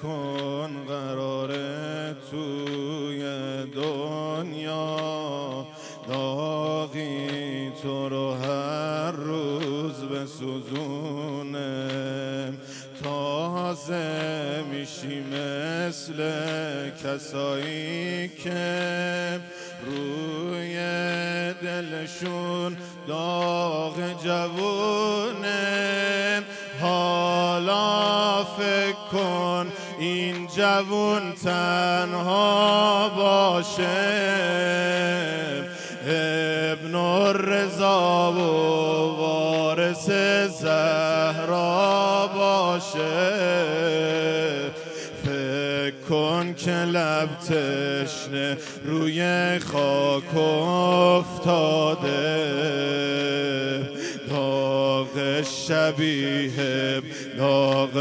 کن قراره توی دنیا داغی تو رو هر روز بسوزونه، تازه میشی مثل کسایی که روی دلشون داغ جوونه. حالا فکر کن این جوون تنها باشه، ابن الرضا و وارث زهرا باشه. فکر کن که لب تشنه روی خاک افتاده، داغ شبیه داغ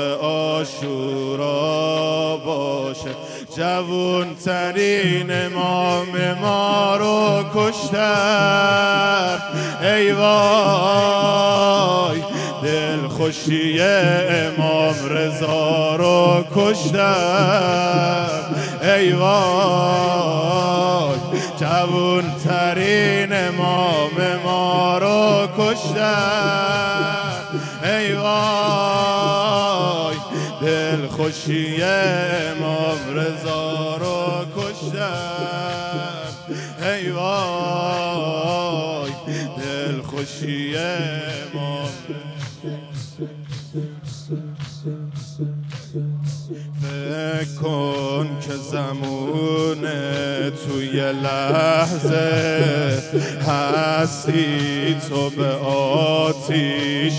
عاشورا باشه. جوون ترین امام ما رو کشتن، ای وای دلخوشی امام رضا رو کشتن، ای وای جوون ترین امام ما رو کشتن، ای وای دلخوشی امام رضا رو کشتن، ای وای دلخوشی امام. فکر کن که زمونه توی لحظه هستی تو به آتیش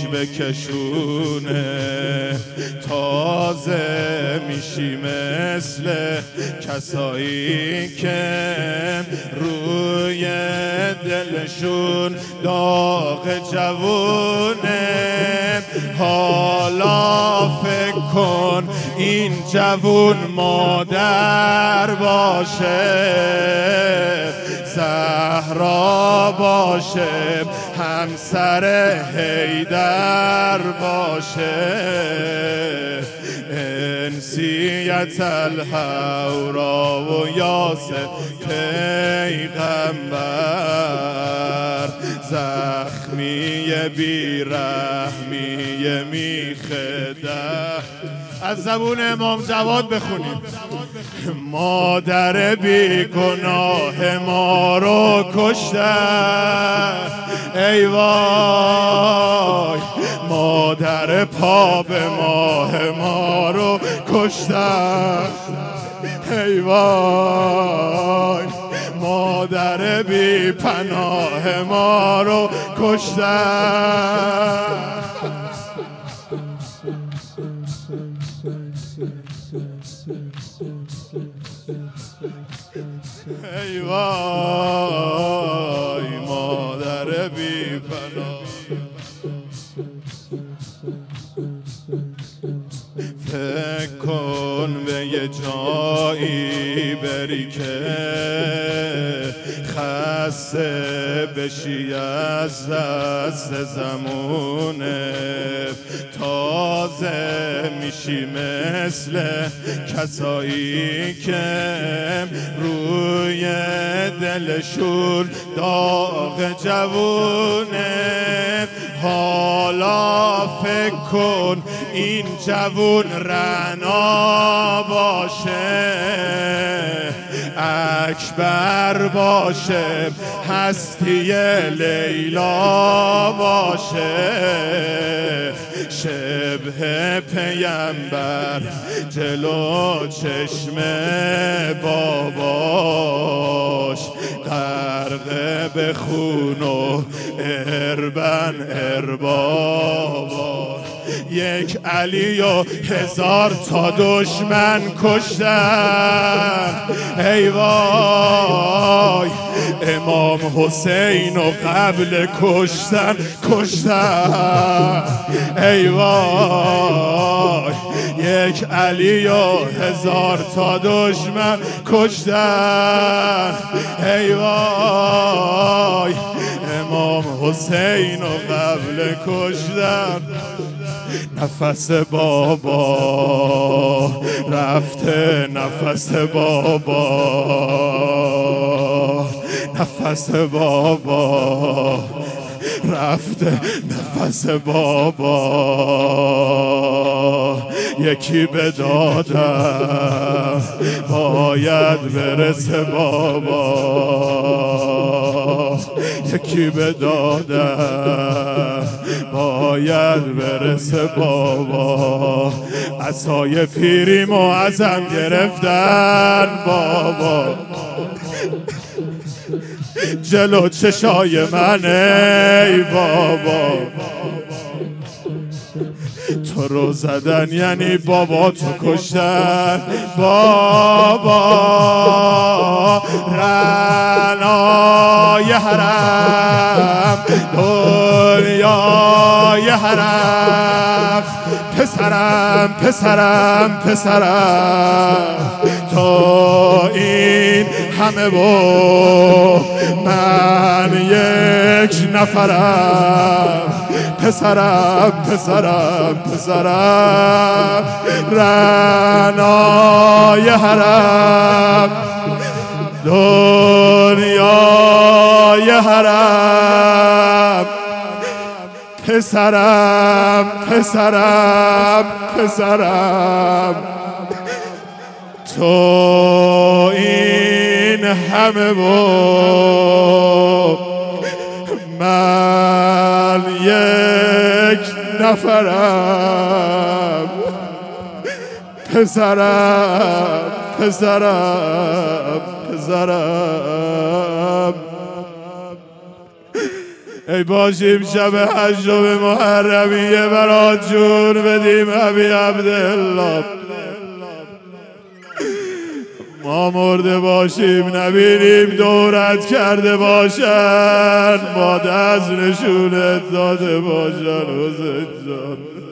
بکشونه، تازه میشی مثل کسایی که روی دلشون داغ جوونه. حالا فکر کن این جوون مادر باشه، زهرا باشه، همسر حیدر باشه، انسیت الحورا و یاسر پیغمبر، زخمی بیرحمی میخده. از زبون امام جواد بخونیم. مادر بی گناه ما رو کشتن، ای وای مادر پا به ماه ما رو کشتن، ای وای مادر بی پناه ما رو کشتن. ای وای مادر بی پناه. فکر کن به یه جایی بری که خسته بشی از دست زمونه، تازه میشی مثل کسایی که روی دلشون داغ جوونه. حالا فکر کن این جوون رعنا باشه، اکبر باشه، هستی لیلا باشه، شبه پیامبر جلو چشم باباش، غرق به خون و ارباباش. یک علی و هزار تا دشمن کشتن، ای وای امام حسین و قبل کشتن ای وای یک علی و هزار تا دشمن کشتن، ای وای امام حسین و قبل کشتن. نفس بابا رفته، نفس بابا، نفس بابا رفته، نفس بابا. یکی به دادم باید برسه بابا، یکی به دادم باید برسه بابا. عصای پیریمو ازم گرفتن بابا، جلو چشای من ای بابا. تو رو زدن یعنی بابا تو کشتن بابا. رنای حرم دنیای حرم، پسرم پسرم پسرم تو این همه و من یک نفرم. پسرم پسرم پسرم رنای حرم دنیای حرم. پسرم پسرم پسرم تو این همه و من یک نفرم. پسرم پسرم پسرم. ای باشیم شب 8 محرمیه برات جون بدیم ابی عبدالله. ما مرده باشیم نبینیم دورت کرده باشن، ما دست نشونت داده باشن حسین جان.